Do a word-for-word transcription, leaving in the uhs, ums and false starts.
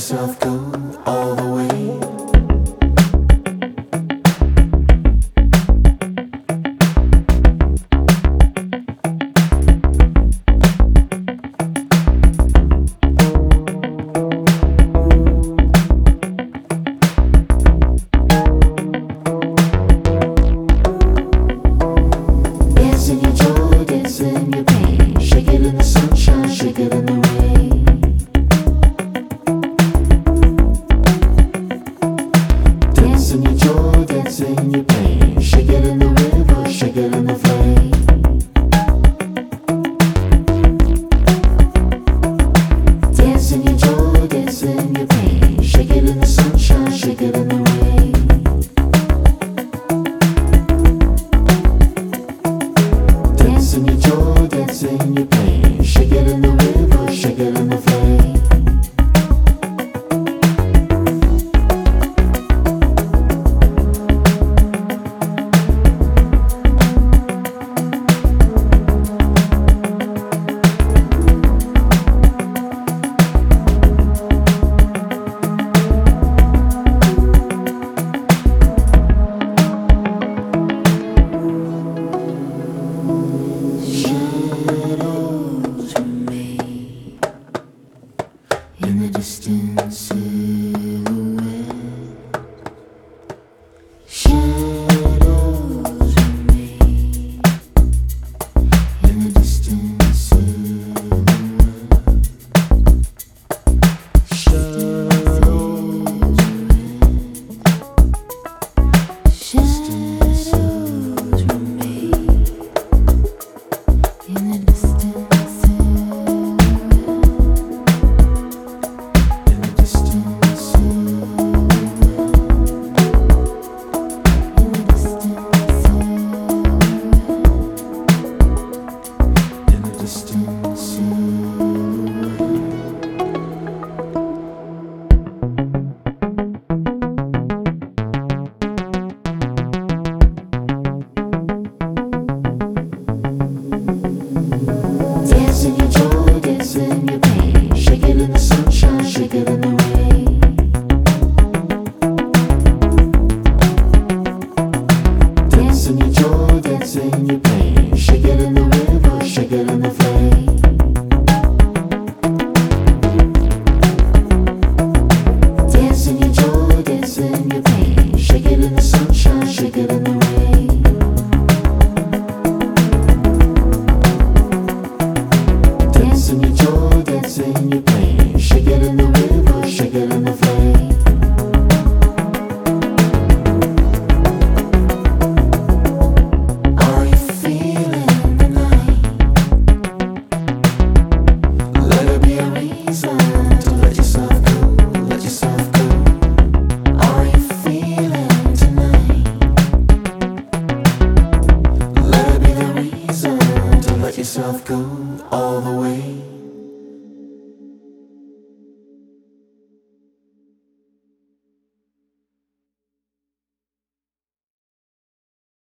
yourself go all the way. In your pain, shake it in the river, shake it in the flame. Dance in your joy, dance in your pain, shake it in the sunshine, shake it in the rain. Dance in your joy, dance in your pain, shake it in the river, shake it in the flame. In the distance, silhouette. Shadows remain. In the distance, silhouette. Shadows remain. Shadows remain. In the distance. Dance in your joy, dance in your pain, shake it in the sunshine, shake it in the rain. Dance in your joy, dance in your pain, shake it in the river, shake it in the flame. Dance in your joy, dance in your pain, shake it in the sunshine, shake it in the rain. Dance in your joy, dance in your pain, shake it in the river, shake it in the flame. Are you feeling the night? Let it be a reason to let yourself go, let yourself go. Are you feeling tonight? Let it be the reason to let yourself go all the way.